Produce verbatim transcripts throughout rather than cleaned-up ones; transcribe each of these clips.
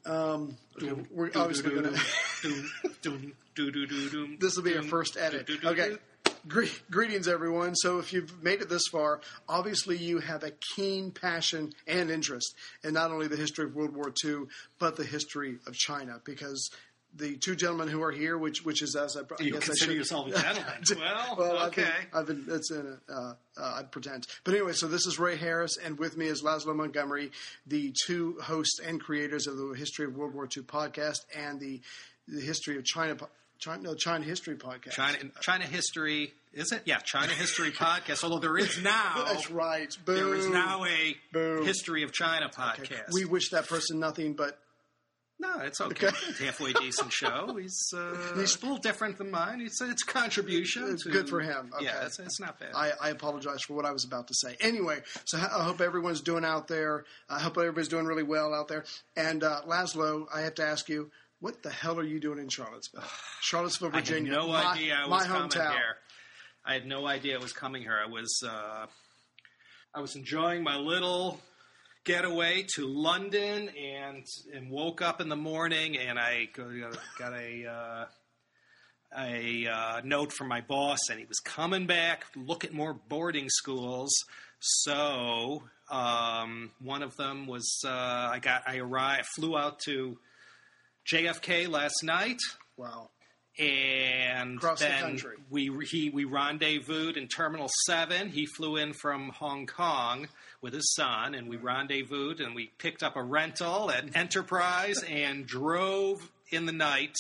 Um, okay, we're obviously going to... This will be our first edit. Okay. Gre- greetings, everyone. So if you've made it this far, obviously you have a keen passion and interest in not only the history of World War Two, but the history of China, because the two gentlemen who are here, which which is us, I, I you guess consider I should, yourself a gentleman. well, well, okay. I've been, I've been it's in a, uh, uh, I pretend. But anyway, so this is Ray Harris, and with me is Laszlo Montgomery, the two hosts and creators of the History of World War Two podcast and the the History of China podcast. China, no, China History Podcast. China, China History, is it? Yeah, China History Podcast. Although there is now... That's right. Boom. There is now a Boom. History of China podcast. Okay. We wish that person nothing but... No, it's okay. okay. It's a halfway decent show. He's, uh, He's a little different than mine. It's, it's a contribution. It's to, good for him. Okay. Yeah, it's, it's not bad. I, I apologize for what I was about to say. Anyway, so I hope everyone's doing out there. I hope everybody's doing really well out there. And uh, Laszlo, I have to ask you, what the hell are you doing in Charlottesville? Charlottesville, Virginia. I had no my, idea I was my coming hometown. here. I had no idea it was coming here. I was uh, I was enjoying my little getaway to London, and and woke up in the morning, and I got, got a uh, a uh, note from my boss, and he was coming back, look at more boarding schools. So um, one of them was uh, I got I arrived, flew out to J F K last night. Wow. And Across then the country. we he we rendezvoused in Terminal seven. He flew in from Hong Kong with his son, and we rendezvoused, and we picked up a rental at Enterprise and drove in the night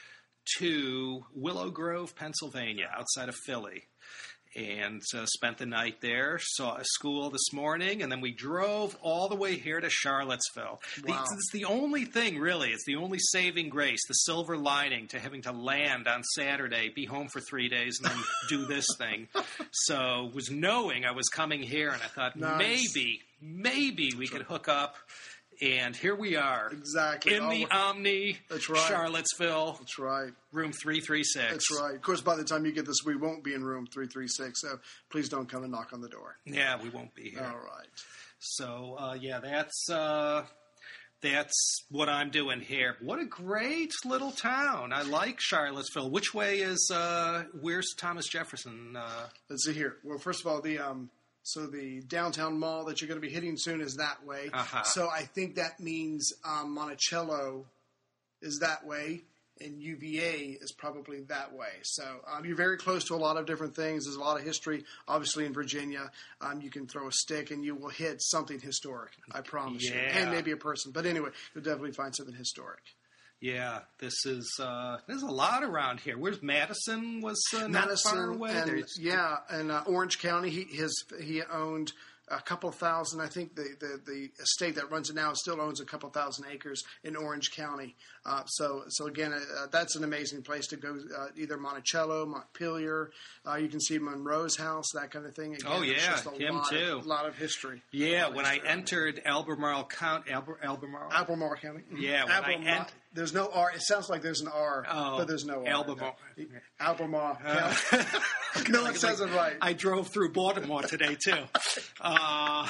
to Willow Grove, Pennsylvania, outside of Philly. And uh, spent the night there, saw a school this morning, and then we drove all the way here to Charlottesville. Wow. The, it's the only thing, really, it's the only saving grace, the silver lining to having to land on Saturday, be home for three days, and then do this thing. So was knowing I was coming here, and I thought nice. maybe, maybe we could hook up. And here we are. Exactly. In the Omni, That's right. Charlottesville. That's right. Room three three six. That's right. Of course, by the time you get this, we won't be in room three three six, so please don't come and knock on the door. Yeah, we won't be here. All right. So, uh, yeah, that's uh, that's what I'm doing here. What a great little town. I like Charlottesville. Which way is, uh, where's Thomas Jefferson? Uh, Let's see here. Well, first of all, the... Um, So the downtown mall that you're going to be hitting soon is that way. Uh-huh. So I think that means um, Monticello is that way, and U V A is probably that way. So um, you're very close to a lot of different things. There's a lot of history, obviously, in Virginia. Um, you can throw a stick, and you will hit something historic, I promise yeah. you. And maybe a person. But anyway, you'll definitely find something historic. Yeah, this is, uh, there's a lot around here. Where's Madison was uh, not Madison far away? and, There's, yeah, and uh, Orange County, he his, he owned a couple thousand. I think the, the, the estate that runs it now still owns a couple thousand acres in Orange County. Uh, so so again, uh, that's an amazing place to go. Uh, either Monticello, Montpelier. Uh, you can see Monroe's house, that kind of thing. Again, oh yeah, just a him lot too. Of, a lot of history. Yeah, when I entered Albemarle County, Alber, Albemarle, Albemarle County. Mm-hmm. Yeah, when Albemarle, I ent- there's no R. It sounds like there's an R, oh, but there's no R. Albemarle. Albemarle Uh, County. No one says it right. I drove through Baltimore today too. Uh,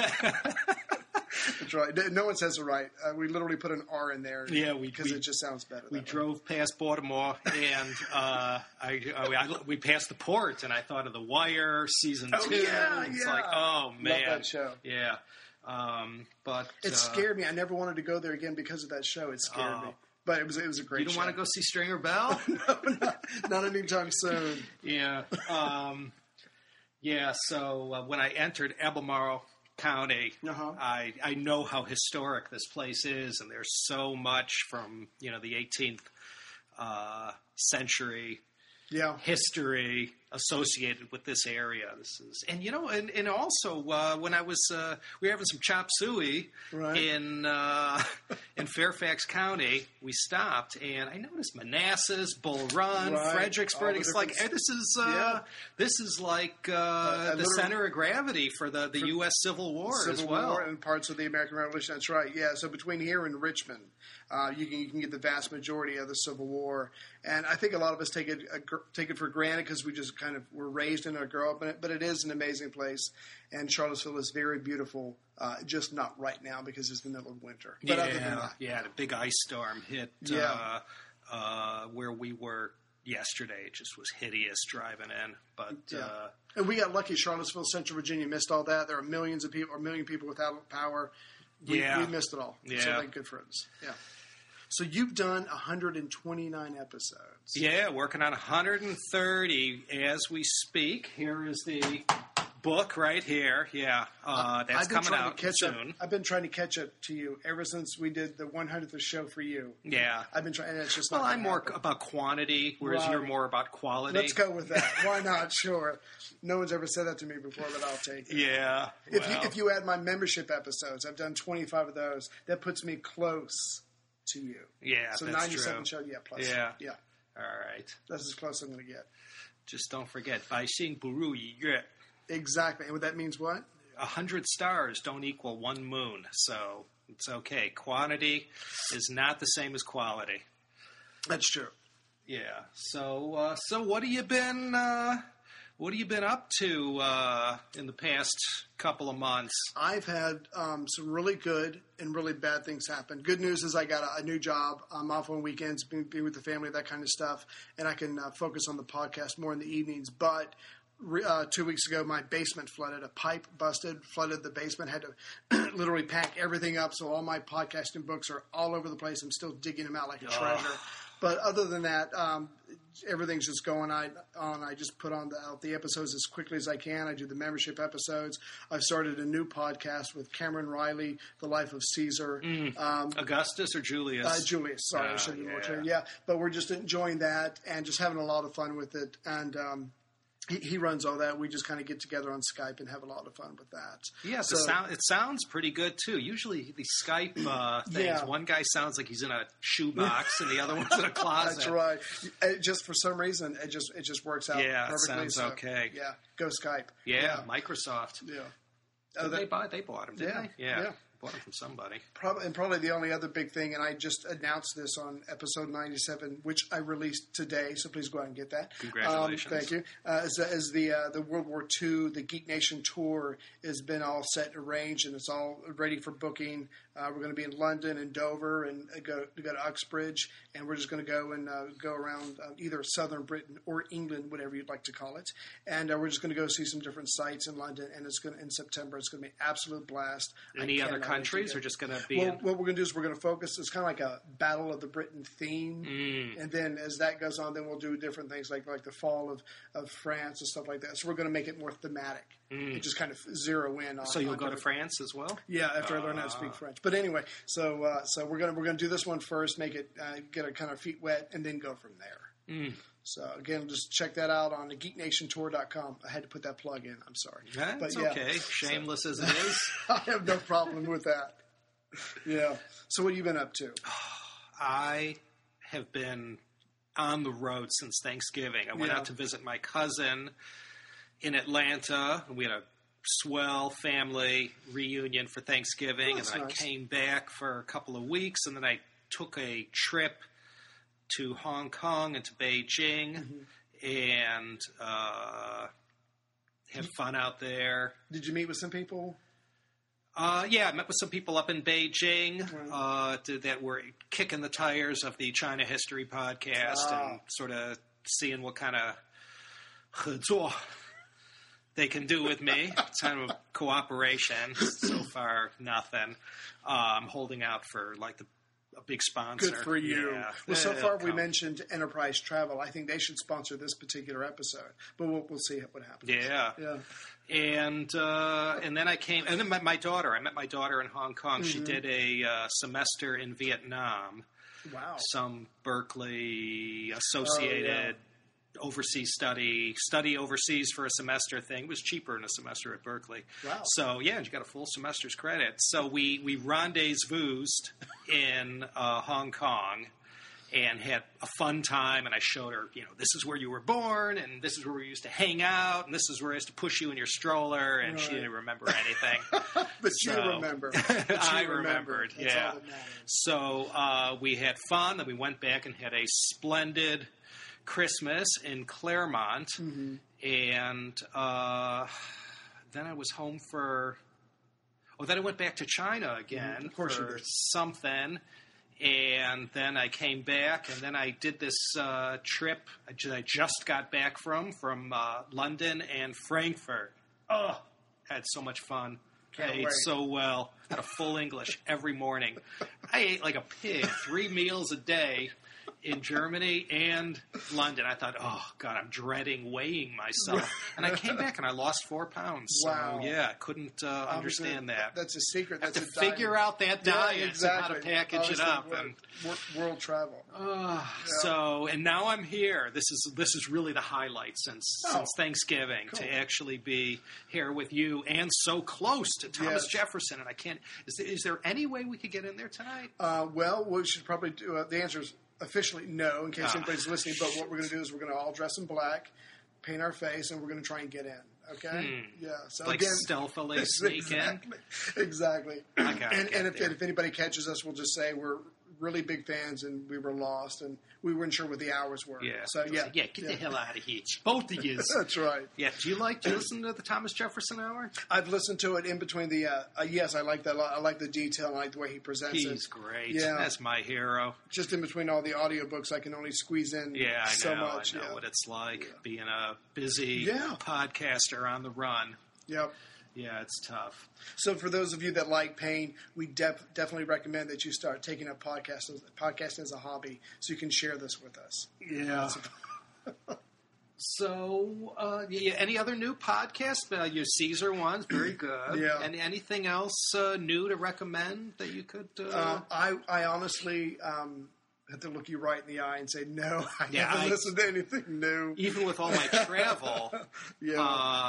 That's right. No one says it right. Uh, we literally put an R in there. Yeah, we because we, it just sounds better. We that drove way. past Baltimore, and uh, I, I, I we passed the port, and I thought of The Wire season oh, two. Yeah, it's yeah. like, oh man, love that show. Yeah, um, but it uh, scared me. I never wanted to go there again because of that show. It scared uh, me. But it was it was a great. You don't show. want to go see Stringer Bell? no, not, not anytime soon. Yeah, um, yeah. So uh, when I entered Albemarle County, uh-huh. I I know how historic this place is, and there's so much from you know the eighteenth uh, century yeah. history associated with this area. This is, and you know, and, and also uh, when I was uh, we were having some chop suey right. in uh, in Fairfax County, we stopped and I noticed Manassas, Bull Run, right. Fredericksburg. It's like hey, this is uh, yeah. this is like uh, uh, the center of gravity for the, the U S Civil War Civil as well, War and parts of the American Revolution. That's right. Yeah. So between here and Richmond, uh, you can you can get the vast majority of the Civil War, and I think a lot of us take it uh, take it for granted because we just kind of were raised in or grow up in it. But it is an amazing place, and Charlottesville is very beautiful. Uh, just not right now because it's the middle of winter. But yeah, other than that, yeah, the big ice storm hit Yeah. uh, uh, where we were yesterday. It just was hideous driving in. But Yeah. uh, and we got lucky. Charlottesville, Central Virginia missed all that. There are millions of people, or a million people without power. We, Yeah. we missed it all. So Yeah. thank good for us. Yeah. So you've done one hundred twenty-nine episodes. yeah, working on one hundred thirty as we speak. Here is the book right here. Yeah, uh, that's I've been coming trying out to catch soon. Up, I've been trying to catch up to you ever since we did the one hundredth show for you. Yeah. I've been trying, and it's just Well, not I'm gonna more happen. about quantity, whereas Right. you're more about quality. Let's go with that. Why not? Sure. No one's ever said that to me before, but I'll take it. Yeah. If well, you if you add my membership episodes, I've done twenty-five of those. That puts me close to you. yeah, So that's ninety-seven true. shows, yeah, plus. Yeah. Yeah. All right. That's as close as I'm going to get. Just don't forget, 百姓不如一月. Exactly. And what that means what? A hundred stars don't equal one moon, so it's okay. Quantity is not the same as quality. That's true. Yeah. So, uh, so what have you been? Uh, what have you been up to uh, in the past couple of months? I've had um, some really good and really bad things happen. Good news is I got a, a new job. I'm off on weekends, be, be with the family, that kind of stuff, and I can uh, focus on the podcast more in the evenings. But uh, two weeks ago, my basement flooded. A pipe busted, flooded the basement. Had to literally pack everything up, so all my podcasting books are all over the place. I'm still digging them out like a treasure. But other than that, um, everything's just going on. I just put on the, out the episodes as quickly as I can. I do the membership episodes. I've started a new podcast with Cameron Riley, The Life of Caesar. Mm. Um, Augustus or Julius? uh, Julius, sorry, I Oh, should be more yeah. clear. Yeah, but we're just enjoying that and just having a lot of fun with it. And um, he, he runs all that. We just kind of get together on Skype and have a lot of fun with that. Yeah, So- the sound, it sounds pretty good, too. Usually the Skype uh, things, Yeah. one guy sounds like he's in a shoebox and the other one's in a closet. That's right. It just for some reason, it just it just works out Yeah, it perfectly. sounds so, okay. Yeah, go Skype. Yeah, Microsoft. Yeah. Did Uh, they that- buy? They bought him, didn't Yeah, they? Yeah. yeah. Bought him from somebody. Probably, and probably the only other big thing, and I just announced this on episode ninety-seven, which I released today, so please go out and get that. Congratulations. Um, thank you. Uh, is, is the uh, the World War Two, the Geek Nation tour has been all set and arranged, and it's all ready for booking. Uh, we're going to be in London and Dover and uh, go, go to Uxbridge, and we're just going to go and uh, go around uh, either southern Britain or England, whatever you'd like to call it. And uh, we're just going to go see some different sites in London, and it's going to, in September. It's going to be an absolute blast. I Any other cannot wait to countries, go. or just going to be Well, in? what we're going to do is we're going to focus. It's kind of like a Battle of the Britain theme, Mm. and then as that goes on, then we'll do different things like like the fall of, of France and stuff like that. So we're going to make it more thematic and just kind of zero in on. So you'll on go to different- France as well? Yeah, after I learn how to speak French. But anyway, so uh, so we're gonna we're gonna do this one first, make it uh, get our kind of feet wet, and then go from there. Mm. So again, just check that out on the geek nation tour dot com. I had to put that plug in. I'm sorry. That's But yeah, okay. Shameless as it is. I have no problem with that. Yeah. So what have you been up to? I have been on the road since Thanksgiving. I went Yeah. out to visit my cousin in Atlanta. We had a swell family reunion for Thanksgiving, Oh, that's and I nice. came back for a couple of weeks, and then I took a trip to Hong Kong and to Beijing, Mm-hmm. and uh, had fun out there. Did you meet with some people? Uh, yeah, I met with some people up in Beijing Right. uh, to, that were kicking the tires of the China History podcast Ah. and sort of seeing what kind of 合作 they can do with me. It's kind of cooperation. So far, nothing. Uh, I'm holding out for like the, a big sponsor. Good for you. Yeah. Well, so They'll far we come. mentioned Enterprise Travel. I think they should sponsor this particular episode, but we'll, we'll see what happens. Yeah. Yeah. And uh, and then I came, and then my, my daughter. I met my daughter in Hong Kong. She Mm-hmm. did a uh, semester in Vietnam. Wow. Some Berkeley associated overseas study, study overseas for a semester thing. It was cheaper than a semester at Berkeley. Wow. So yeah, you got a full semester's credit. So we we rendezvoused in uh, Hong Kong and had a fun time. And I showed her, you know, this is where you were born, and this is where we used to hang out, and this is where I used to push you in your stroller. And she Right. didn't remember anything. But you So- remember. But you I remembered. remembered, That's yeah. all that matters. So uh, we had fun. Then we went back and had a splendid Christmas in Claremont, Mm-hmm. and uh, then I was home for. Oh, then I went back to China again Mm, of course you for did. something, and then I came back, and then I did this uh, trip I ju- I just got back from from uh, London and Frankfurt. Oh, had so much fun. Can't I ate wait. so well. Had a full English every morning. I ate like a pig, three meals a day in Germany and London. I thought, oh, God, I'm dreading weighing myself. And I came back and I lost four pounds. So, Wow. yeah, couldn't uh, Obviously, understand that. That's a secret. I have That's to a diet. figure out that Yeah, diet exactly. and how to package Obviously, it up. wor- And wor- world travel. uh, so, and now I'm here. This is this is really the highlight since Oh, since Thanksgiving cool. to actually be here with you and so close to Thomas Yes. Jefferson. And I can't. Is there, is there any way we could get in there tonight? Uh, well, we should probably do. Uh, the answer is officially no, in case Ah. anybody's listening. But what we're going to do is we're going to all dress in black, paint our face, and we're going to try and get in. Okay? Yeah. So Hmm. Like again, stealthily sneak in. exactly, exactly. I gotta and get and if, there. if anybody catches us, we'll just say we're really big fans and we were lost and we weren't sure what the hours were. Yeah. So yeah, Yeah. Get the hell out of here, both of you. That's right. Yeah. Do you like? Do you listen to the Thomas Jefferson Hour? I've listened to it in between the. Uh, uh, yes, I like that. a lot. I like the detail. I like the way he presents it. He's great. Yeah. That's my hero. Just in between all the audiobooks, I can only squeeze in Yeah, I so know. much. I know yeah. what it's like being a busy Yeah. podcaster on the run. Yep. Yeah, it's tough. So for those of you that like pain, we def- definitely recommend that you start taking up podcast as, podcasting as a hobby, so you can share this with us. Yeah. So, uh, yeah, any other new podcasts? Uh, your Caesar one's very good. Yeah. And anything else uh, new to recommend that you could? Uh, Uh, I, I honestly um, have to look you right in the eye and say no. I Yeah, haven't I- listened to anything new. even with all my travel, Yeah. uh,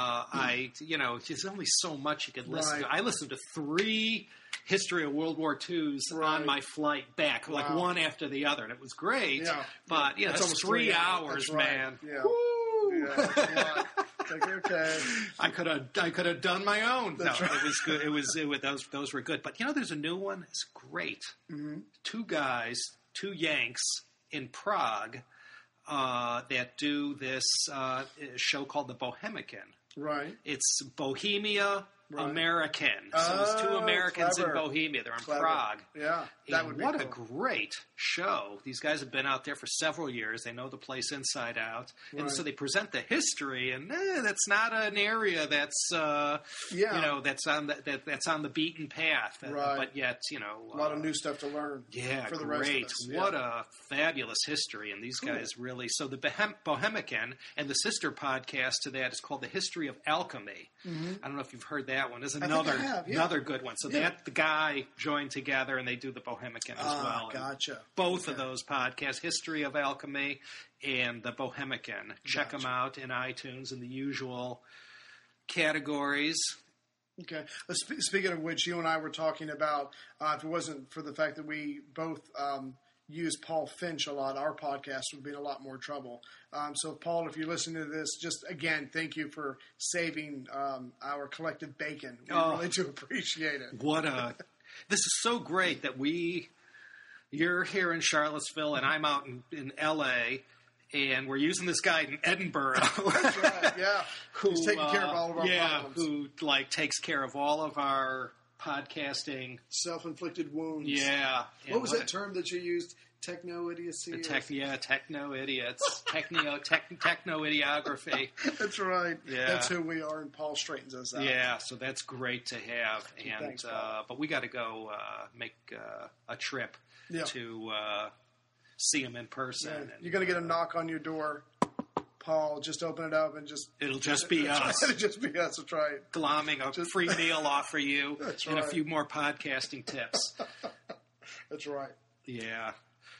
I you know there's only so much you could listen Right. to. I listened to three History of World War Twos Right. on my flight back, like Wow. one after the other, and it was great. Yeah. But you know, That's it's almost three three hours, hours. That's right. man. Yeah. Woo! Yeah, that's a lot. It's like, okay. I could have I could have done my own. That's no, right. it was good. It was, it was those those were good. But you know, there's a new one. It's great. Mm-hmm. Two guys, two Yanks in Prague uh, that do this uh, show called The Bohemican. Right. It's Bohemia Right. American. So it's two Oh, Americans clever. in Bohemia. They're in Clever. Prague. Yeah. That And would be what cool. a great show. These guys have been out there for several years. They know the place inside out. And Right. so they present the history, and eh, that's not an area that's, uh, Yeah. you know, that's on the, that, that's on the beaten path. Uh, Right. But yet, you know. A lot of uh, new stuff to learn. yeah, for the great. rest of us. Yeah. What a fabulous history. And these guys really. So the Bohem- Bohemican and the sister podcast to that is called The History of Alchemy. I don't know if you've heard that one. There's think I another have, yeah. another good one. So Yeah. that the guy joined together and they do the Bohemican as Ah, well. And gotcha. both of those podcasts, History of Alchemy and the Bohemican. Check Gotcha. them out in iTunes in the usual categories. Okay. Uh, sp- speaking of which, you and I were talking about uh, if it wasn't for the fact that we both um, use Paul Finch a lot, our podcast would be in a lot more trouble. Um, so, Paul, if you're listening to this, just again, thank you for saving um, our collective bacon. We Oh. really do appreciate it. What a! This is so great that we, you're here in Charlottesville and I'm out in, in L A, and we're using this guy in Edinburgh. That's right. Yeah. who, He's taking care of all of our uh, yeah, problems. who like takes care of all of our podcasting. Self-inflicted wounds. Yeah. What And was that term that you used? Techno-idiocy? The or- tech, yeah, techno idiots, techno, tech, techno idiography. That's right. Yeah. That's who we are, and Paul straightens us out. Yeah, so that's great to have. And Thanks, Paul. uh, but we got to go uh, make uh, a trip Yeah. to uh, see him in person. Yeah. And, You're going to get a knock on your door, Paul. Just open it up and just... It'll just be us. It'll just be us. That's right. glomming a free meal off for you That's and a right. few more podcasting tips. That's right. Yeah.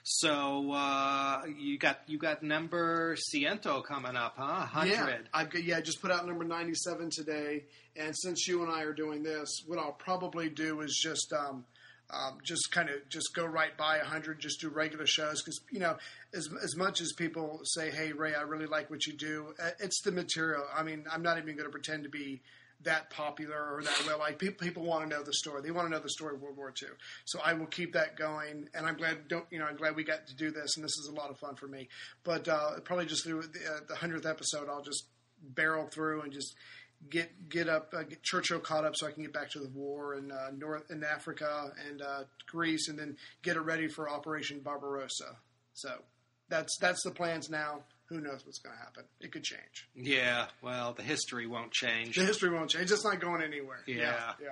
So uh, you got you got number ciento coming up, huh? Yeah, Hundred. I've got, yeah, just put out number ninety-seven today. And since you and I are doing this, what I'll probably do is just um, um, just kind of just go right by one hundred, just do regular shows. Because, you know, as, as much as people say, hey, Ray, I really like what you do, uh, it's the material. I mean, I'm not even going to pretend to be that popular or that well. Like people, people want to know the story. They want to know the story of World War Two. So I will keep that going. And I'm glad, don't you know, I'm glad we got to do this. And this is a lot of fun for me. But uh, probably just through the, uh, the hundredth episode, I'll just barrel through and just get get up, uh, get Churchill caught up, so I can get back to the war in uh, North in Africa and uh, Greece, and then get it ready for Operation Barbarossa. So that's that's the plans now. Who knows what's going to happen? It could change. Yeah, well, the history won't change. The history won't change. It's just not going anywhere. Yeah. Yeah. Yeah.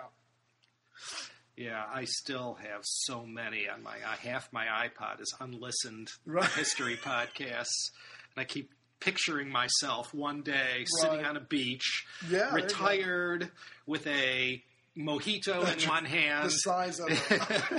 Yeah, I still have so many on my uh, half my iPod is unlistened Right. history podcasts, and I keep picturing myself one day sitting Right. on a beach, Yeah, there you go. retired with a mojito in one The hand size of it.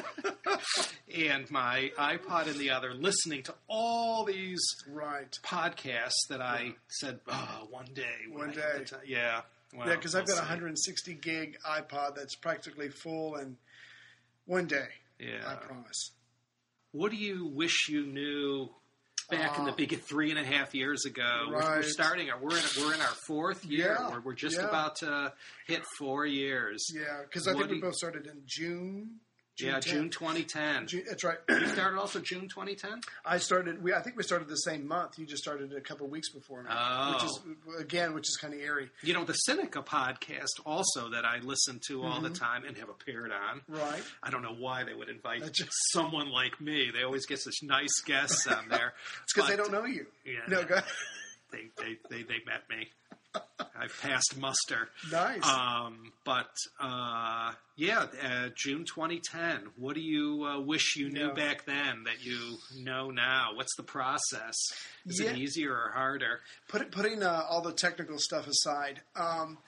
and my iPod in the other, listening to all these Right. podcasts that I said, oh, one day. when One I have day. the time." Yeah. Well, Yeah, because I've we'll got a see. one hundred sixty gig iPod that's practically full, and one day, Yeah. I promise. What do you wish you knew back in the Uh, big three and a half years ago? We're, we're right. starting. We're in. We're in our fourth year. Yeah, We're, we're just yeah. about to hit four years. Yeah, because I What think do we you- both started in June. June yeah, tenth. June twenty ten. June, that's right. You started also June twenty ten. I started. We I think we started the same month. You just started a couple weeks before me, Oh. which is again, which is kind of eerie, You know, the Seneca podcast also that I listen to all the time and have appeared on. right? I don't know why they would invite That's just- someone like me. They always get such nice guests on there. It's because they But- don't know you. Yeah, No, go they, they, they, they met me. I've passed muster. Nice. Um, but uh, yeah, uh, June twenty ten. What do you uh, wish you knew Yeah. back then that you know now? What's the process? Is Yeah. it easier or harder? Put, putting uh, all the technical stuff aside, um,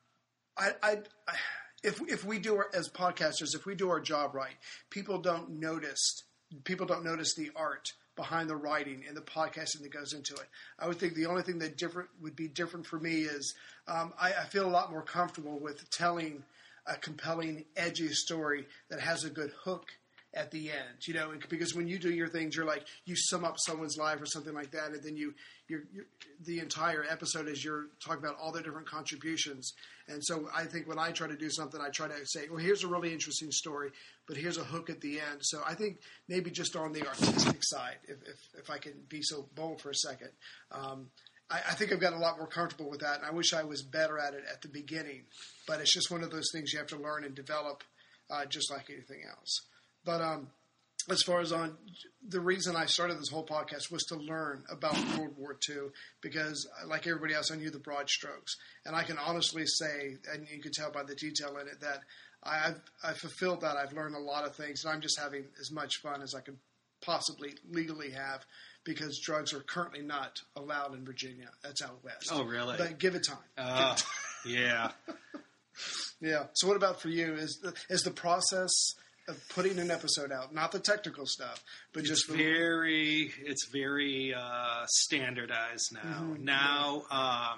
I, I, I, if if we do our, as podcasters, if we do our job right, people don't notice. People don't notice the art behind the writing and the podcasting that goes into it. I would think the only thing that different would be different for me is um, I, I feel a lot more comfortable with telling a compelling, edgy story that has a good hook at the end, you know, because when you do your things, you're like, you sum up someone's life or something like that, and then you, you're, you're the entire episode is you're talking about all their different contributions. And so I think when I try to do something, I try to say, well, here's a really interesting story, but here's a hook at the end. So I think maybe just on the artistic side, if, if, if I can be so bold for a second, um, I, I think I've gotten a lot more comfortable with that, and I wish I was better at it at the beginning. But it's just one of those things you have to learn and develop, uh, just like anything else. But um, as far as on the reason I started this whole podcast was to learn about World War Two, because like everybody else, I knew the broad strokes, and I can honestly say, and you can tell by the detail in it, that I've I've fulfilled that. I've learned a lot of things, and I'm just having as much fun as I could possibly legally have, because drugs are currently not allowed in Virginia. That's out west. Oh, really? But give it time. Uh, Give it yeah. time. Yeah. So what about for you? Is the, is the process of putting an episode out, not the technical stuff, but just the, very it's very uh, standardized now. Mm-hmm. Now, um,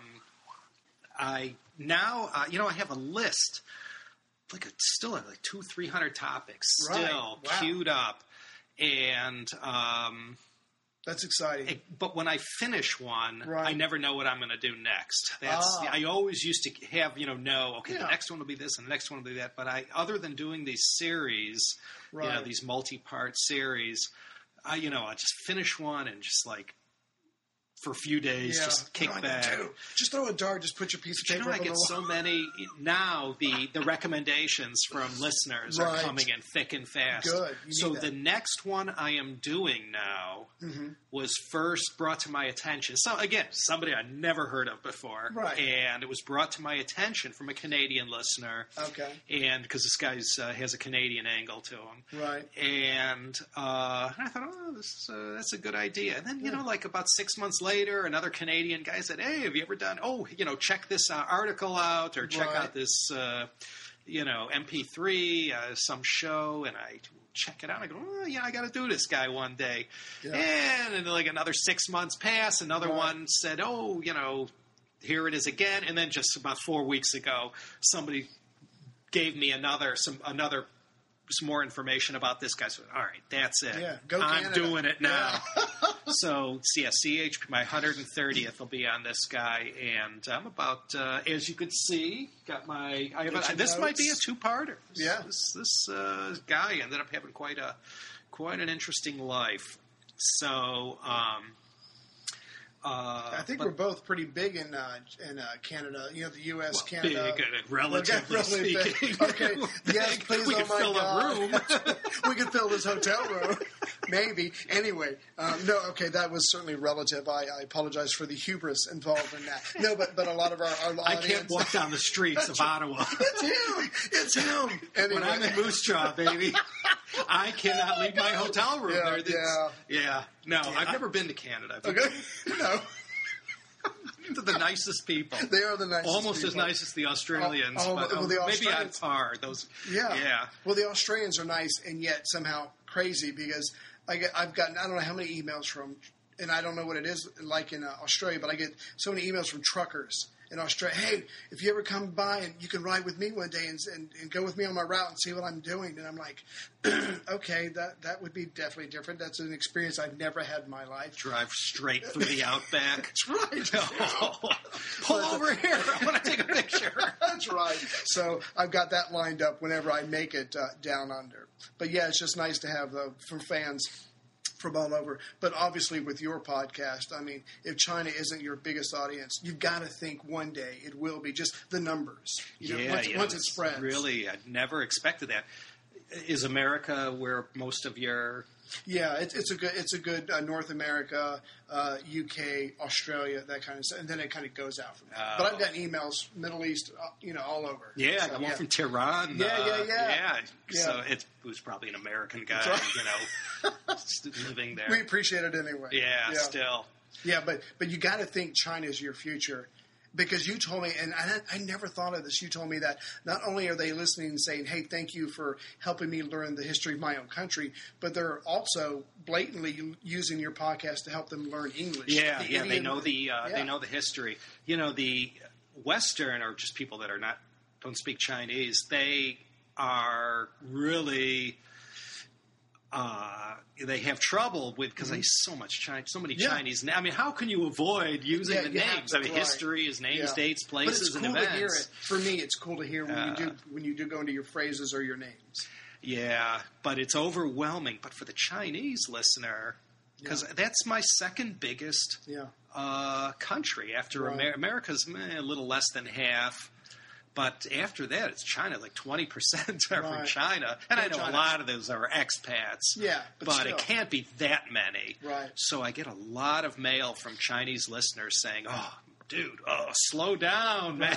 I now uh, you know I have a list, like a, still have like two three hundred topics still Right. Wow. queued up, and um, that's exciting. it, but when I finish one, Right. I never know what I'm going to do next. That's Ah. I always used to have you know know okay Yeah. the next one will be this and the next one will be that. But I other than doing these series, you know Right. these multi-part series, I you know I just finish one and just like for a few days Yeah. just kick What am I back. gonna do? Just throw a dart. Just put your piece of You paper know, I up on get the so wall. many now. The the recommendations from listeners are Right. coming in thick and fast. Good. You So need the that. next one I am doing now Mm-hmm. was first brought to my attention. So again, somebody I never heard of before, Right. and it was brought to my attention from a Canadian listener. Okay. And because this guy uh, has a Canadian angle to him, Right. and uh, I thought, oh, this, uh, that's a good idea. And then, you Yeah. know, like about six months later, another Canadian guy said, hey, have you ever done, oh, you know, check this uh, article out or check Right. out this, uh, you know, M P three, uh, some show. And I check it out. I go, oh, yeah, I got to do this guy one day. Yeah. And then like another six months pass. Another Right. one said, oh, you know, here it is again. And then just about four weeks ago, somebody gave me another some another some more information about this guy. So, all right, that's it. Yeah, go I'm Canada. doing it now. So, yeah, C H P, my one hundred thirtieth will be on this guy, and I'm about, uh, as you could see, got my. I have Get a, your this might be a notes. two-parter. This, Yeah. this, this uh, guy ended up having quite a quite an interesting life. So, um, Uh, I think but, we're both pretty big in uh, in uh, Canada. You know, the U S, well, Canada. big, uh, relatively Well, really speaking. big. Okay. Big. Yes, please. We oh could my fill God. a room. We could fill this hotel room. Maybe. Anyway, um, no. Okay, that was certainly relative. I, I apologize for the hubris involved in that. No, but but a lot of our, our I audience. can't walk down the streets of Ottawa. It's him. It's him. Anyway. When I'm in Moose Jaw, baby, I cannot leave my hotel room. Yeah, there. That's- yeah. yeah. No, Yeah. I've never been to Canada. I've Okay. No, been to the nicest people. they are the nicest. Almost people. as nice as the Australians, Oh, oh, but well, um, the maybe on Australians- par. Those, Yeah. yeah. Well, the Australians are nice and yet somehow crazy because I get, I've gotten, I don't know how many emails from, and I don't know what it is like in uh, Australia, but I get so many emails from truckers in Australia. Hey, if you ever come by and you can ride with me one day and, and, and go with me on my route and see what I'm doing. And I'm like, okay, that, that would be definitely different. That's an experience I've never had in my life. Drive straight through the outback. That's right. Oh, pull over here. I want to take a picture. That's right. So I've got that lined up whenever I make it uh, down under. But yeah, it's just nice to have uh, from fans from all over. But obviously with your podcast, I mean, if China isn't your biggest audience, you've got to think one day it will be just the numbers. You know, yeah, once, yeah, once it spreads. Really, I never expected that. Is America where most of your... Yeah, it's, it's a good, it's a good uh, North America, uh, U K, Australia, that kind of stuff, and then it kind of goes out from there. Oh. But I've gotten emails, Middle East, uh, you know, all over. Yeah, I So, got yeah. one from Tehran. Yeah, uh, yeah, yeah. yeah. Yeah. So it was probably an American guy, Right. you know, just living there. We appreciate it anyway. yeah, yeah. still. Yeah, but but you got to think China's your future, because you told me, and I, I never thought of this. You told me that not only are they listening and saying, "Hey, thank you for helping me learn the history of my own country," but they're also blatantly using your podcast to help them learn English. Yeah, The yeah, they idiom- know the uh, yeah. they know the history. You know, the Western, or just people that are not don't speak Chinese, they are really. Uh, they have trouble with because Mm-hmm. there's so much Chinese, so many Yeah. Chinese. na- I mean, how can you avoid using Yeah, the you have names? to, I mean, right. history is names, Yeah. dates, But places, it's and cool events. to hear it. For me, it's cool to hear when Uh, you do when you do go into your phrases or your names. Yeah, but it's overwhelming. But for the Chinese listener, because Yeah. that's my second biggest Yeah, uh, country after Right. Amer- America's meh, a little less than half. But after that, it's China. Like twenty percent are from Right. China, and I Yeah, know China. a lot of those are expats. Yeah, but but, still. it can't be that many. Right. So I get a lot of mail from Chinese listeners saying, "Oh, dude, oh, slow down, man."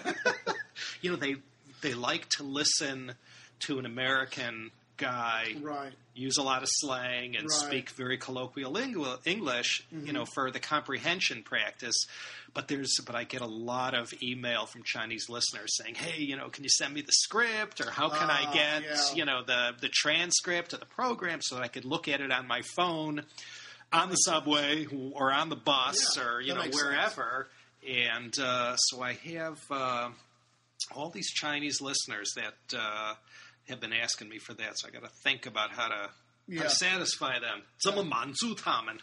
You know, they they like to listen to an American guy right. use a lot of slang and Right. Mm-hmm. speak very colloquial lingu- English, you know, for the comprehension practice. But there's, but I get a lot of email from Chinese listeners saying, "Hey, you know, can you send me the script, or how can I Ah, get, yeah. you know, the the transcript of the program so that I could look at it on my phone, on the subway, or on the bus, Yeah, or you that know, makes wherever." And uh, so I have uh, all these Chinese listeners that uh, have been asking me for that. So I got to think about how to, how Yeah. to satisfy them. 怎么满足他们?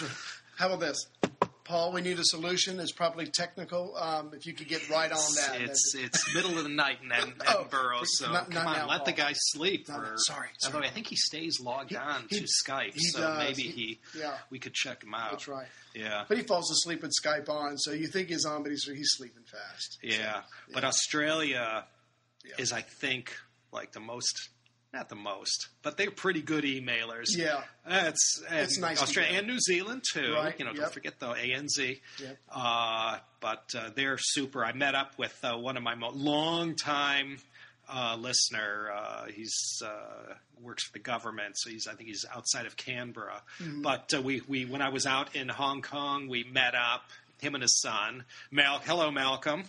How about this, Paul? We need a solution. It's probably technical. Um, if you could get right on that. It's that'd- it's middle of the night in Ed- Oh, Edinburgh, so not- not come on, now, let the Paul. guy sleep. Not For, now. Sorry, sorry. Although I think he stays logged He- on he- to Skype, he so does. maybe He- he, yeah. we could check him out. That's right. Yeah, But he falls asleep with Skype on, so you think he's on, but he's he's sleeping fast. yeah. But yeah. Australia Yeah. is, I think, like the most. Not the most, but they're pretty good emailers. Yeah. It's, It's nice to Australia get. and New Zealand too. Right, You know, yep. don't forget the A N Z. Yep. Uh, but uh, they're super. I met up with uh, one of my mo- long-time uh, listener. Uh, he's uh, works for the government, so he's I think he's outside of Canberra. Mm-hmm. But uh, we we when I was out in Hong Kong, we met up. Him and his son, Mal. Hello, Malcolm.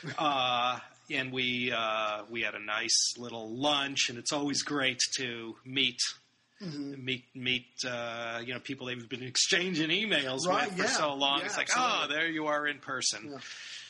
Uh, and we uh, we had a nice little lunch, and it's always great to meet Mm-hmm. meet meet uh, you know people they've been exchanging emails Right, with for yeah. so long. Yeah, it's like, absolutely. oh, there you are in person. Yeah.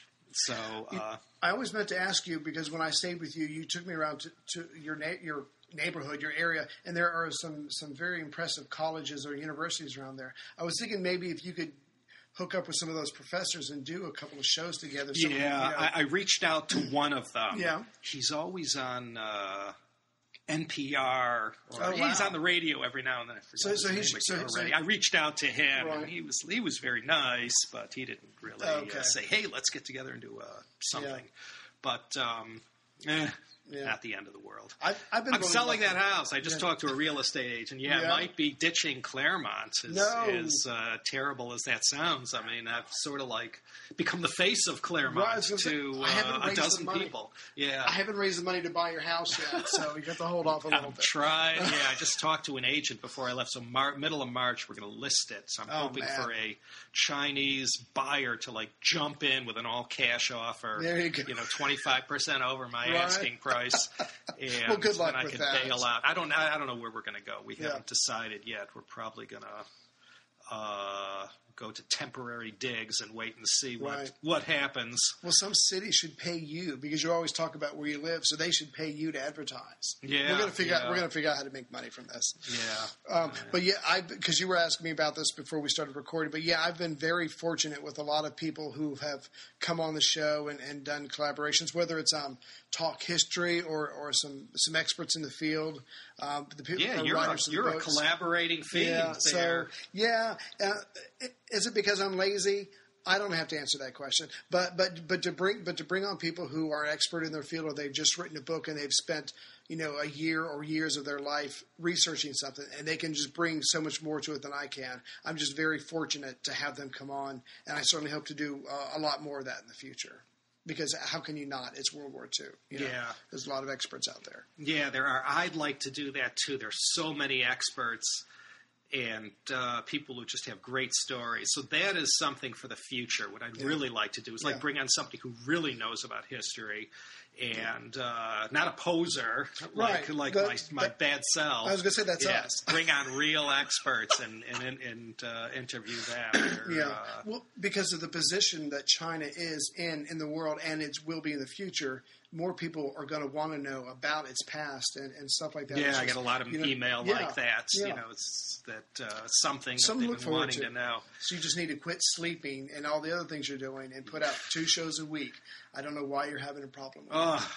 So uh, I always meant to ask you because when I stayed with you, you took me around to, to your na- your neighborhood, your area, and there are some some very impressive colleges or universities around there. I was thinking maybe if you could hook up with some of those professors and do a couple of shows together. So, yeah, you know, I, I reached out to one of them. Yeah. he's always on. Uh, N P R, or Oh, he's wow. on the radio every now and then. I forgot So- his so name he's- so- again so- already. I reached out to him, Right. and he was he was very nice, but he didn't really Okay. uh, say, "Hey, let's get together and do uh, something." But um, eh, Yeah. not the end of the world. I've, I've been I'm going selling lucky. that house. I just Yeah. talked to a real estate agent. Yeah, Yeah. it might be ditching Claremont. As, No. as uh, terrible as that sounds, I mean, I've sort of like become the face of Claremont Right, I was gonna say, to I haven't uh, a raised the dozen money. people. Yeah, I haven't raised the money to buy your house yet, so you have to hold off a little I'm bit. trying. Yeah, I just talked to an agent before I left. So Mar- middle of March, we're going to list it. So I'm Oh, hoping man. for a Chinese buyer to like jump in with an all cash offer. There you go. You know, twenty-five percent over my Right. asking price. And Well, good luck then I with can that. bail out. I don't. I don't know where we're going to go. We Yeah. haven't decided yet. We're probably going to uh, go to temporary digs and wait and see what Right. what happens. Well, some cities should pay you because you always talk about where you live, so they should pay you to advertise. Yeah, we're gonna figure out. yeah. We're gonna figure out how to make money from this. Yeah. Um, but yeah, I because you were asking me about this before we started recording. But yeah, I've been very fortunate with a lot of people who have come on the show and, and done collaborations, whether it's um, talk history or, or some some experts in the field. Um, the people, Yeah, or you're a, writers of the you're a books. collaborating fiend Yeah, there. so yeah, uh, is it because I'm lazy? I don't have to answer that question, but but but to bring but to bring on people who are expert in their field, or they've just written a book and they've spent you know a year or years of their life researching something, and they can just bring so much more to it than I can. I'm just very fortunate to have them come on, and I certainly hope to do uh, a lot more of that in the future. Because how can you not? It's World War Two. You know? Yeah. There's a lot of experts out there. Yeah, there are. I'd like to do that too. There's so many experts and uh, people who just have great stories. So that is something for the future. What I'd Yeah. really like to do is like Yeah. bring on somebody who really knows about history and uh, not a poser Right. like like The- my, my that- bad self. I was gonna say that's yeah. us. Bring on real experts and and and uh, interview them. Or, Yeah, uh, well, because of the position that China is in in the world, and it will be in the future, more people are going to want to know about its past and, and stuff like that. yeah, It's I just, get a lot of you know, email yeah, like that. yeah. You know, it's that uh, something Something that to they've look been forward wanting to. to know. So you just need to quit sleeping and all the other things you're doing and put out two shows a week. I don't know why you're having a problem with that. Oh,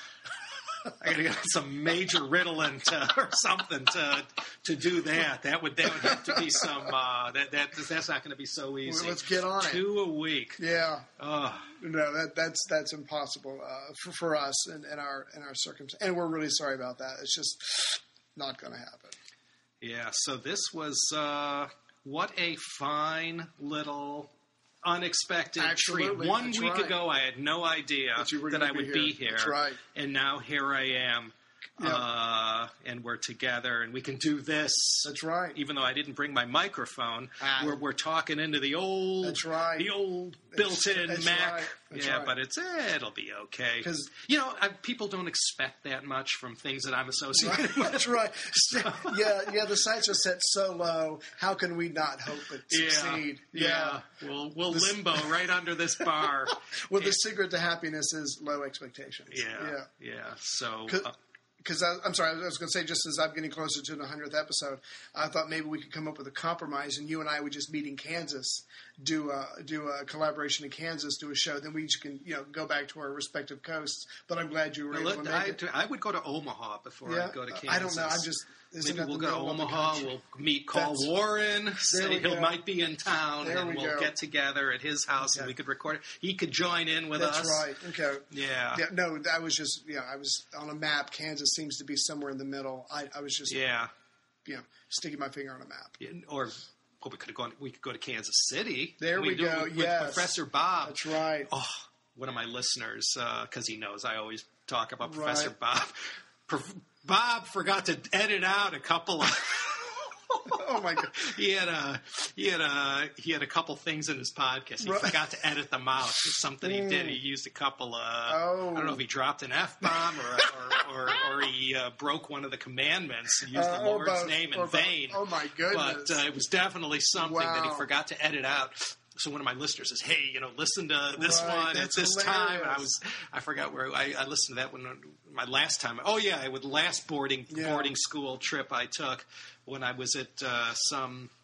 I gotta get some major Ritalin to, or something to to do that. That would that would have to be some. Uh, that that that's not going to be so easy. Well, let's get on it. Two a week. Yeah, Oh, no, that that's that's impossible uh, for for us and, and our and our circumstance, and we're really sorry about that. It's just not going to happen. yeah. So this was uh, what a fine little unexpected Absolutely, treat. One that's week right. ago, I had no idea That you were that gonna I be would here. be here. That's right. And now here I am. Yeah. Uh, and we're together, and we can do this. That's right. Even though I didn't bring my microphone, Ah. we're, we're talking into the old, That's right. the old That's- built-in that's Mac. right. That's yeah, right. but it's eh, it'll be okay. 'Cause- you know, I, people don't expect that much from things that I'm associated with. That's right. Yeah, yeah. The sights are set so low. How can we not hope it Yeah, succeed? yeah. We'll we'll This- limbo right under this bar. Well, the secret to happiness is low expectations. Yeah, Yeah. yeah. So. 'Cause- Uh, Because I'm sorry, I was going to say, just as I'm getting closer to the hundredth episode, I thought maybe we could come up with a compromise, and you and I would just meet in Kansas, do a do a collaboration in Kansas, do a show. Then we each can you know go back to our respective coasts. But I'm glad you were able to make I, it. I would go to Omaha before Yeah, I go to Kansas. I don't know. I'm just isn't Maybe that we'll the go to middle of the Omaha. country? We'll meet Carl That's- Warren. Say we he go. might be in town, There and we we'll go. get together at his house, and Okay. we could record it. He could join in with That's us. right. Okay. Yeah. Yeah, no, I was just, you know, I was on a map. Kansas seems to be somewhere in the middle. I, I was just, Yeah. you know, sticking my finger on a map. Yeah, Or well, we could have gone. We could go to Kansas City. There we do it go, With, yes. with Professor Bob. That's right. Oh, one of my listeners, because he knows I always talk about Right. Professor Bob. Prof- Bob forgot to edit out a couple of. Oh my God. He had a he had a he had a couple things in his podcast. He Right. forgot to edit them out. It's something he did. He used a couple of Oh. I don't know if he dropped an F bomb or or, or, or he uh, broke one of the commandments and used Uh, the or Lord's both, name in or both. vain. Oh my goodness. But uh, it was definitely something that he Wow. forgot to edit out. So one of my listeners says, "Hey, you know, listen to this Right, one at that's this time." And I hilarious. was, I forgot where I, I listened to that one my last time. Oh yeah, with the last boarding Yeah. boarding school trip I took when I was at uh, some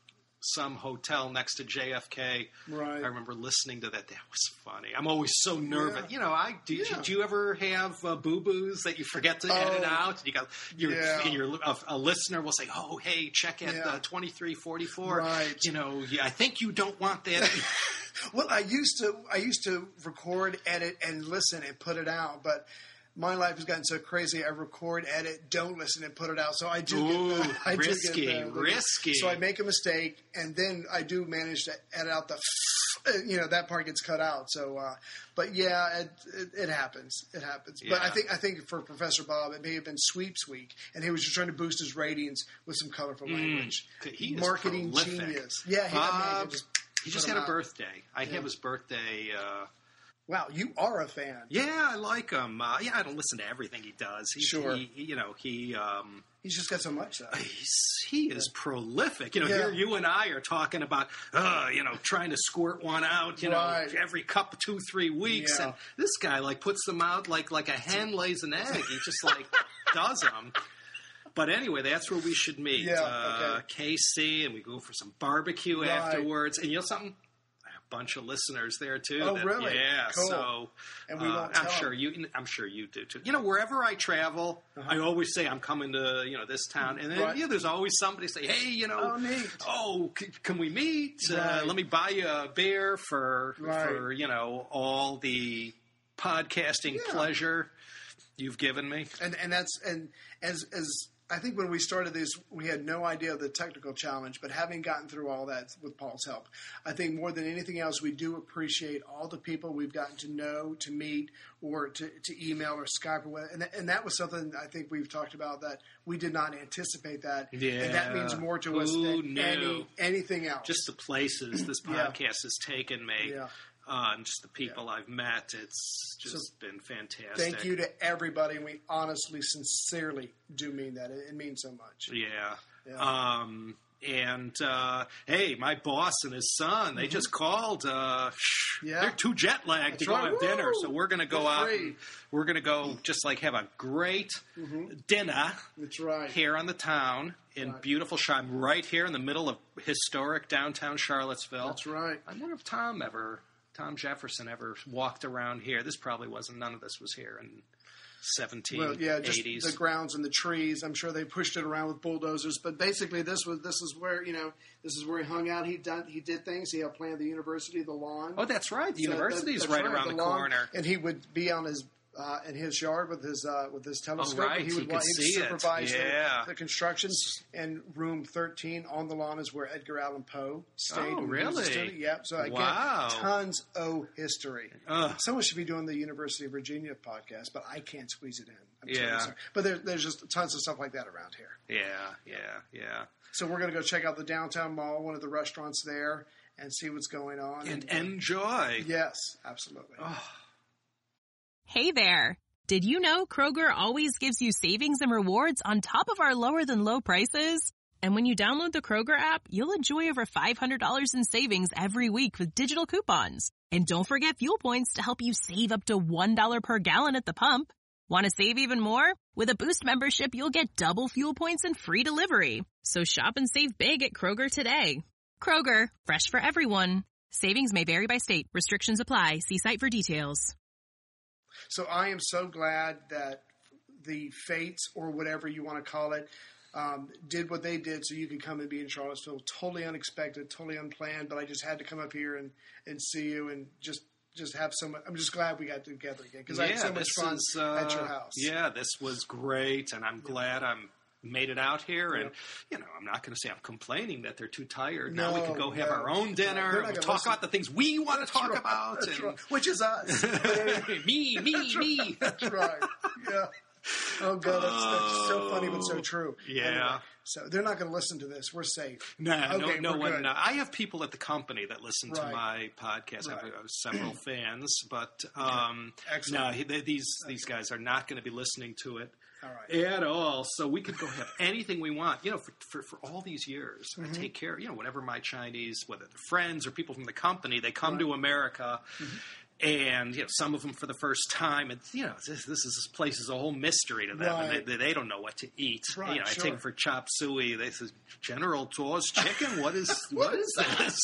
some hotel next to J F K. Right. I remember listening to that. That was funny. I'm always so nervous. Yeah. You know, I do. Yeah. Do you ever have uh, boo boos that you forget to edit Oh. out? You got your Yeah. and your a, a listener will say, "Oh, hey, check at Yeah. uh, twenty-three forty-four." Right. You know, yeah, I think you don't want that. Well, I used to I used to record, edit, and listen and put it out, but my life has gotten so crazy. I record, edit, don't listen, and put it out. So I do Ooh, get the, I risky, do get the, risky. So I make a mistake, and then I do manage to edit out the, you know, that part gets cut out. So, uh, but yeah, it, it, it happens. It happens. But I Yeah. think I think for Professor Bob, it may have been Sweeps Week, and he was just trying to boost his ratings with some colorful language. He is Marketing prolific. genius. Yeah, he, I mean, Bob, it just he just put had him a out. birthday. I have his birthday. Uh, Wow, you are a fan. yeah, I like him. Uh, yeah, I don't listen to everything he does. He, Sure. He, he- you know, he um, He's just got so much, though. he's, he is prolific. You know, Yeah. here you and I are talking about, uh, you know, trying to squirt one out, you Right. know, every couple two, three weeks, Yeah. and this guy like puts them out like like a hen lays an egg. He just like does them. But anyway, that's where we should meet. Yeah, uh, okay. K C, and we go for some barbecue Right. afterwards. And you know something? A bunch of listeners there too. Oh, that- really? Yeah. Cool. So, And we uh, won't I'm tell sure them. you. I'm sure you do too. You know, wherever I travel, I always say I'm coming to you know this town, and then Right. yeah, there's always somebody say, hey, you know, Oh, neat. oh, c- can we meet? Uh, Right. let me buy you a beer for Right. for you know all the podcasting Yeah. pleasure you've given me. And and that's and as as I think when we started this, we had no idea of the technical challenge, but having gotten through all that with Paul's help, I think more than anything else, we do appreciate all the people we've gotten to know, to meet, or to, to email or Skype or whatever. And, that- and that was something I think we've talked about that we did not anticipate that. And that means Yeah. more to us Who than knew? any, anything else. Just the places this Yeah. podcast has taken me, Yeah. uh, and just the people I've met. It's just So, been fantastic. Thank you to everybody, and we honestly, sincerely do mean that. It, it means so much. Yeah. Yeah. Um, and uh, hey, my boss and his son, they just called. Uh, shh, Mm-hmm. Yeah. They're too jet lagged to That's go right. have dinner, Woo! so we're going to go We're out. free. And we're going to go just like have a great dinner That's right. here on the town in Right. beautiful. Sh- I'm right here in the middle of historic downtown Charlottesville. That's right. I wonder if Tom ever, Tom Jefferson ever walked around here. This probably wasn't. None of this was here in seventeen Well, yeah, just eighties. the grounds and the trees. I'm sure they pushed it around with bulldozers, but basically, this was this is where you know this is where he hung out. He done he did things. He helped plan the university, the lawn. Oh, that's right. The So university is that- right that's around the, lawn. corner. and he would be on his. Uh, in his yard with his uh, with his telescope, Oh, right. and he would He could wa- he'd see it. supervise the- Yeah. the, construction. And room thirteen on the lawn is where Edgar Allan Poe stayed. Oh, when he was a really? student. Yep. So again, Wow. tons of history. Ugh. Someone should be doing the University of Virginia podcast, but I can't squeeze it in. I'm Yeah. totally sorry. But there, there's just tons of stuff like that around here. Yeah, yeah, yeah. So we're going to go check out the downtown mall, one of the restaurants there, and see what's going on. And uh, enjoy. yes, absolutely. Hey there! Did you know Kroger always gives you savings and rewards on top of our lower than low prices? And when you download the Kroger app, you'll enjoy over five hundred dollars in savings every week with digital coupons. And don't forget fuel points to help you save up to one dollar per gallon at the pump. Want to save even more? With a Boost membership, you'll get double fuel points and free delivery. So shop and save big at Kroger today. Kroger, fresh for everyone. Savings may vary by state. Restrictions apply. See site for details. So I am so glad that the fates, or whatever you want to call it, um, did what they did so you could come and be in Charlottesville. Totally unexpected, totally unplanned, but I just had to come up here and, and see you and just just have so much. I'm just glad we got together again because I had so much this fun is, uh, at your house. Yeah, this was great, and I'm glad I'm made it out here. And, you know, I'm not going to say I'm complaining that they're too tired. now we No, can go have no. our own They're dinner. not We'll gonna talk listen. about the things we want to That's talk right. about. That's and right. Which is us. But anyway, me, me, me. That's right. Yeah. Oh, God, that's, that's so funny but so true. Yeah. Anyway, so they're not going to listen to this. We're safe. No, Okay, no, no we're one. good. Uh, I have people at the company that listen to Right. my podcast. I have Right. uh, several fans, but um, Excellent. no, he, they, these these guys are not going to be listening to it All right. at all. So we could go have anything we want. You know, for for, for all these years, Mm-hmm. I take care. You know, whenever my Chinese, whether they're friends or people from the company, they come to America. And, you know, some of them for the first time. And, you know, this, this is this place is a whole mystery to them. Right. And they, they don't know what to eat. Right, you know, sure. I take them for chop suey. They say, General Tso's chicken? What is what is this?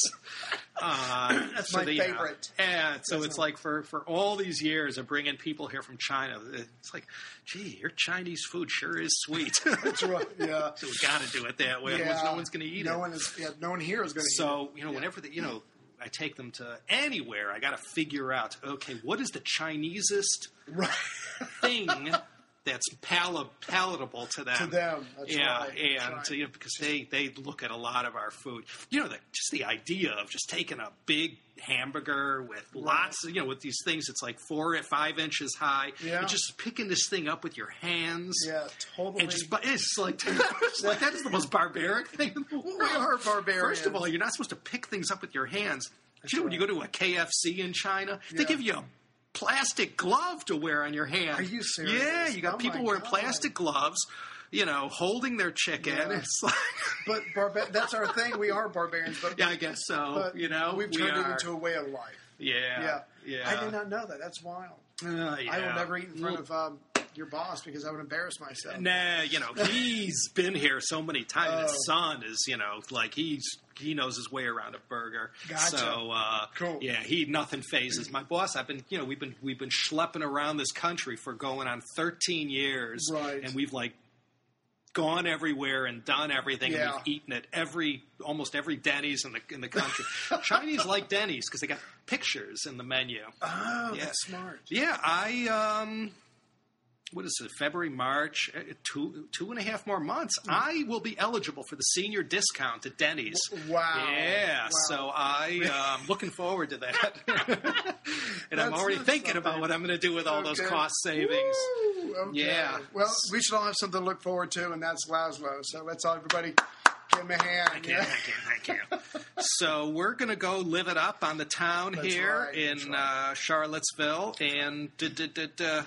Uh, That's so my they, favorite. Uh, and so That's it's a- like for, for all these years of bringing people here from China, it's like, gee, your Chinese food sure is sweet. That's right. Yeah. So we got to do it that way. Otherwise, no one's going to eat no it. One is, yeah, no one here is going to eat it. So, you know, whenever the, you know, I take them to anywhere, I got to figure out, okay, what is the Chinesest Right. thing that's pal- palatable to them? To them, that's yeah, right. and That's right. you know, because they, they look at a lot of our food. You know, the, just the idea of just taking a big hamburger with lots of, you know, with these things, it's like four or five inches high. Yeah. And just picking this thing up with your hands. Yeah, totally. And just, but it's like, it's like that is the most barbaric thing in the world. We are barbarians. First of all, you're not supposed to pick things up with your hands. That's you know, when right. you go to a K F C in China, they Yeah. give you a plastic glove to wear on your hand. Are you serious? Yeah, you got Oh people my wearing God. plastic gloves, you know, holding their chicken. Yeah. It's like, But barba- that's our thing. We are barbarians. But yeah, I guess so. but you know, we've we turned are. it into a way of life. Yeah, Yeah. yeah. I did not know that. That's wild. Uh, yeah. I will never eat in front of um, your boss because I would embarrass myself. Nah, you know, he's been here so many times. Oh. His son is, you know, like he's he knows his way around a burger. Gotcha. So, uh, Cool. yeah, he nothing phases my boss. I've been, you know, we've been we've been schlepping around this country for going on thirteen years, Right. and we've like gone everywhere and done everything, Yeah. and we've eaten at every almost every Denny's in the in the country. Chinese like Denny's because they got pictures in the menu. Oh, Yeah. that's smart. Yeah, I um, what is it? February, March, uh, two two and a half more months. I will be eligible for the senior discount at Denny's. Wow. Yeah, Wow. so I am looking forward to that, and I'm That's- already that's thinking something. about what I'm going to do with all those Okay. cost savings. Woo, okay. Yeah. Well, we should all have something to look forward to, and that's Laszlo. So let's all everybody give him a hand. Thank you, yeah? thank you, thank you. So we're going to go live it up on the town That's here right, that's in right. uh, Charlottesville, and d- d- d- d-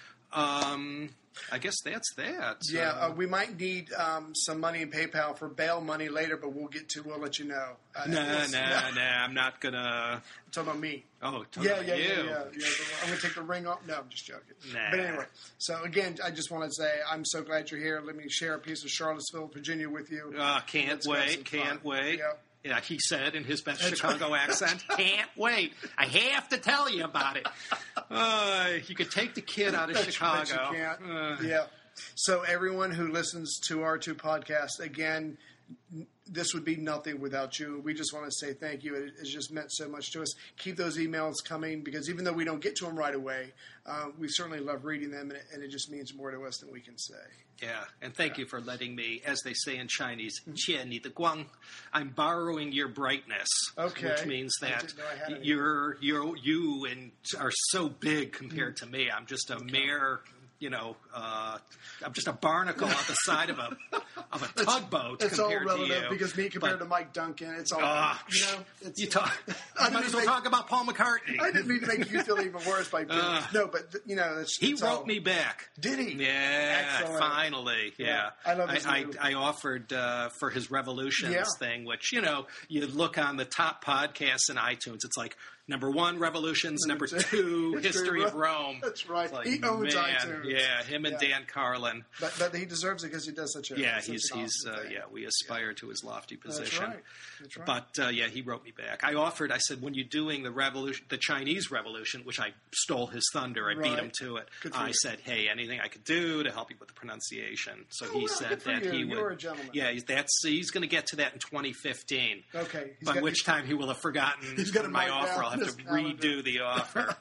um, I guess that's that. Yeah, Uh, uh, we might need um, some money in PayPal for bail money later, but we'll get to. We'll let you know. Uh, Nah, it's- nah, nah. I'm not gonna. I'm talking about me. Oh, talking Yeah, about yeah, you. yeah, yeah, yeah. I'm going to take the ring off. No, I'm just joking. Nah. But anyway, so again, I just want to say I'm so glad you're here. Let me share a piece of Charlottesville, Virginia with you. Uh, can't Let's have some wait, can't fun. wait. Yep. Yeah, he said in his best That's Chicago right. accent, can't wait. I have to tell you about it. Uh, you could take the kid out of Bet you- bet Chicago. you can't. Uh, Yeah. So everyone who listens to our two podcasts, again, n- this would be nothing without you. We just want to say thank you. It, it's just meant so much to us. Keep those emails coming because even though we don't get to them right away, uh, we certainly love reading them, and it, and it just means more to us than we can say. Yeah, and thank you for letting me, as they say in Chinese, 借你的光. I'm borrowing your brightness, Okay. which means I that didn't know I had any. you're you're you and are so big compared to me. I'm just a mere, you know, uh, I'm just a barnacle on the side of a of a tugboat It's all compared to relative you. because me compared But- to Mike Duncan, it's all Ah, you know. It's, you talk. I You might didn't as well make- talk about Paul McCartney. I didn't mean to make you feel even worse by Uh, no, but th- you know, it's, He it's wrote all, me back. Did he? Yeah, Excellent. finally. Yeah, Yeah. I love his I, new- I, I offered uh, for his Revolutions Yeah. thing, which you know, you look on the top podcasts in iTunes. It's like number one, Revolutions. Number Number two, two, History of Ro- Rome. That's right. It's like, He owns man, iTunes. Yeah, him and Yeah. Dan Carlin. But, but he deserves it because he does such a Yeah, such he's an he's awesome uh, thing. yeah. We aspire to his lofty That's position. right. That's right. But uh, yeah, he wrote me back. I offered. I said, when you're doing the revolution, the Chinese Revolution, which I stole his thunder, I beat Right. him to it. Good for I you. said, hey, anything I could do to help you with the pronunciation. So Oh, he well, said good for that you. he You're would. a gentleman. Yeah, he's, that's he's going to get to that in twenty fifteen. Okay. He's By got- which time he will have forgotten He's got it my marked offer. down I'll have on his to calendar. redo the offer.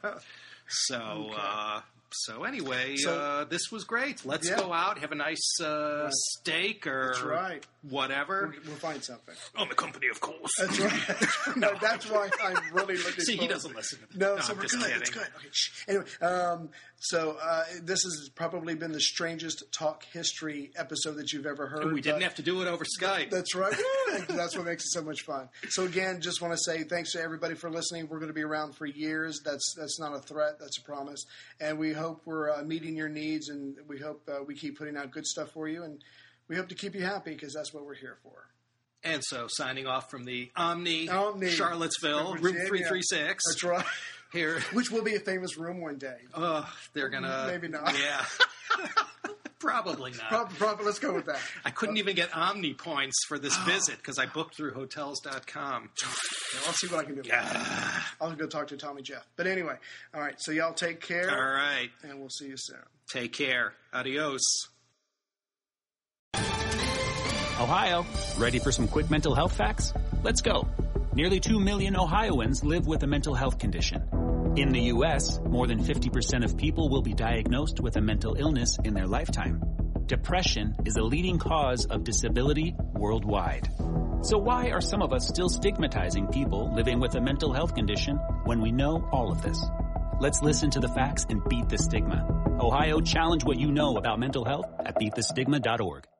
So. Uh, so anyway, So- uh, this was great. Let's Yeah. go out, have a nice uh, steak or That's right. whatever. We'll, we'll find something. On the company, of course. That's right. no, that's why I'm really looking. See, he forward- doesn't listen to this. No, No, so I'm we're just good. kidding. It's good. Okay, shh. Anyway, um, so uh, this has probably been the strangest talk history episode that you've ever heard. And we didn't but- have to do it over Skype. That's right. That's what makes it so much fun. So again, just want to say thanks to everybody for listening. We're going to be around for years. That's that's not a threat. That's a promise. And we hope we're uh, meeting your needs, and we hope uh, we keep putting out good stuff for you. And we hope to keep you happy because that's what we're here for. And so, signing off from the Omni, Omni. Charlottesville, room Virginia. three three six. That's right. Here, which will be a famous room one day. Oh, they're gonna maybe not. Yeah, probably not. Probably, probably, let's go with that. I couldn't uh, even get Omni points for this oh. visit because I booked through Hotels dot com. Yeah, I'll see what I can do. Yeah. I'll go talk to Tommy Jeff. But anyway, all right. So y'all take care. All right, and we'll see you soon. Take care. Adios. Ohio, ready for some quick mental health facts? Let's go. Nearly two million Ohioans live with a mental health condition. In the U S, more than fifty percent of people will be diagnosed with a mental illness in their lifetime. Depression is a leading cause of disability worldwide. So why are some of us still stigmatizing people living with a mental health condition when we know all of this? Let's listen to the facts and beat the stigma. Ohio, challenge what you know about mental health at beat the stigma dot org.